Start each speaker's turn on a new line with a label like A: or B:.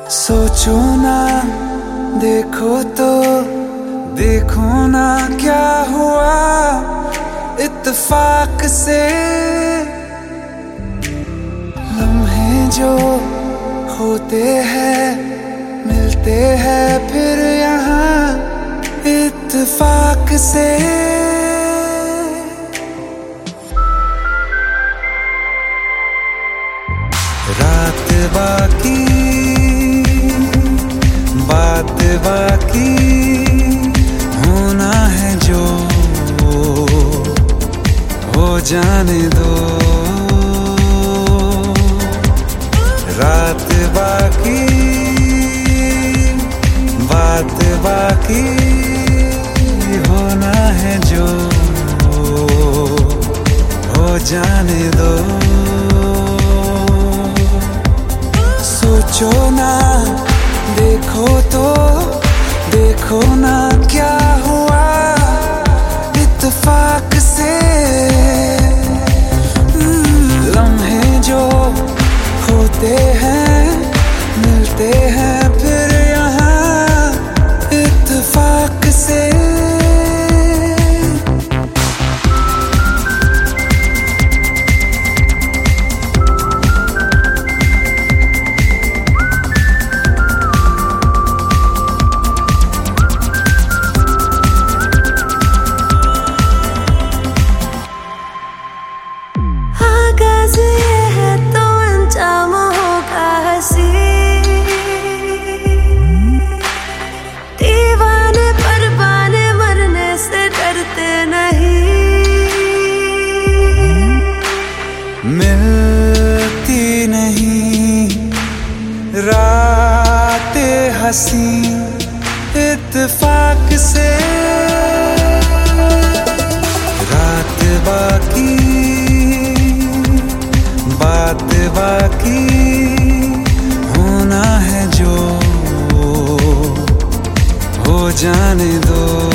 A: सोचो ना, देखो तो देखो ना क्या हुआ इत्तेफाक से। लम्हे जो होते हैं मिलते हैं फिर यहाँ इत्तेफाक से। रात बाकी बात बाकी होना है जो हो जाने दो। रात बाकी बात बाकी होना है जो हो जाने दो। सोचो ना, देखो तो देखो ना क्या हुआ इत्तेफाक से। लम्हे जो होते हैं मिलते हैं फिर यहाँ इत्तेफाक से।
B: दीवाने परवाने मरने से डरते नहीं।
A: मिलती नहीं रातें हंसी इत्तेफाक से। रात बाकी बात बाकी होना है जो हो जाने दो।